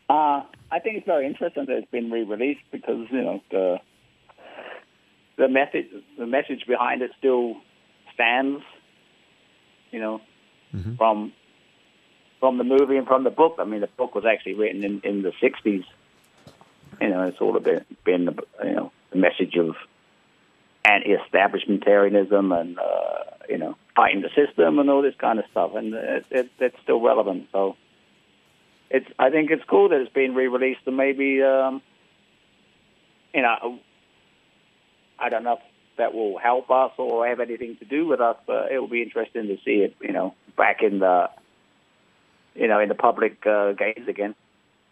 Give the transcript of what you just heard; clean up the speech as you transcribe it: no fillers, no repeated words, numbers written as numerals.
I think it's very interesting that it's been re-released because the message behind it still stands. You know, Mm-hmm. from the movie and from the book. I mean, the book was actually written in the '60s. You know, it's all been the message of anti-establishmentarianism and fighting the system and all this kind of stuff, and it's still relevant. So I think it's cool that it's been re-released, and maybe I don't know if that will help us or have anything to do with us, but it will be interesting to see it back in the in the public gaze again.